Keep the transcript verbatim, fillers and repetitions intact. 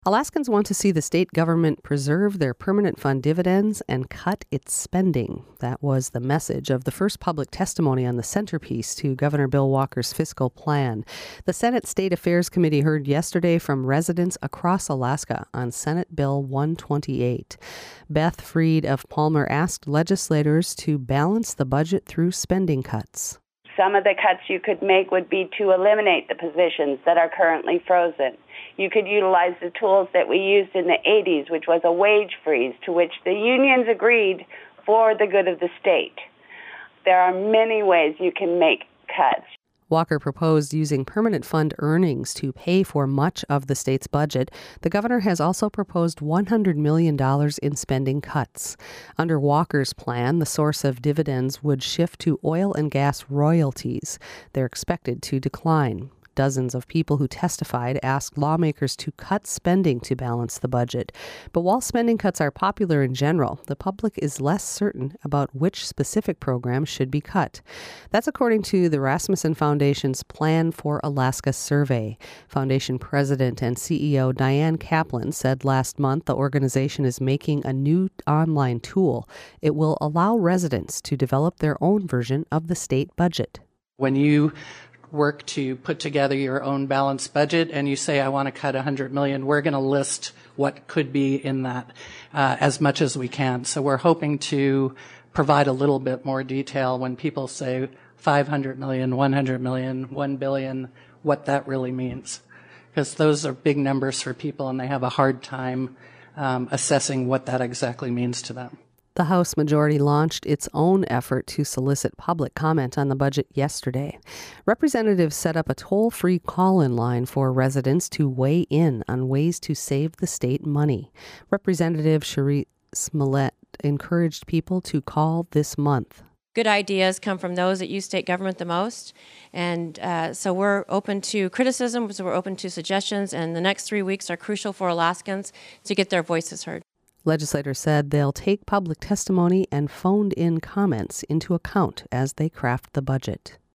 Alaskans want to see the state government preserve their permanent fund dividends and cut its spending. That was the message of the first public testimony on the centerpiece to Governor Bill Walker's fiscal plan. The Senate State Affairs Committee heard yesterday from residents across Alaska on Senate Bill one twenty-eight. Beth Freed of Palmer asked legislators to balance the budget through spending cuts. Some of the cuts you could make would be to eliminate the positions that are currently frozen. You could utilize the tools that we used in the eighties, which was a wage freeze, to which the unions agreed for the good of the state. There are many ways you can make cuts. Walker proposed using permanent fund earnings to pay for much of the state's budget. The governor has also proposed one hundred million dollars in spending cuts. Under Walker's plan, the source of dividends would shift to oil and gas royalties. They're expected to decline. Dozens of people who testified asked lawmakers to cut spending to balance the budget. But while spending cuts are popular in general, the public is less certain about which specific programs should be cut. That's according to the Rasmussen Foundation's Plan for Alaska survey. Foundation president and C E O Diane Kaplan said last month the organization is making a new online tool. It will allow residents to develop their own version of the state budget. When you work to put together your own balanced budget and you say, I want to cut one hundred million dollars, we're going to list what could be in that uh, as much as we can. So we're hoping to provide a little bit more detail when people say five hundred million dollars, one hundred million dollars, one billion dollars, what that really means. Because those are big numbers for people and they have a hard time um, assessing what that exactly means to them. The House majority launched its own effort to solicit public comment on the budget yesterday. Representatives set up a toll-free call-in line for residents to weigh in on ways to save the state money. Representative Cherie Smollett encouraged people to call this month. Good ideas come from those that use state government the most. And uh, so we're open to criticism, so we're open to suggestions, and the next three weeks are crucial for Alaskans to get their voices heard. Legislators said they'll take public testimony and phoned-in comments into account as they craft the budget.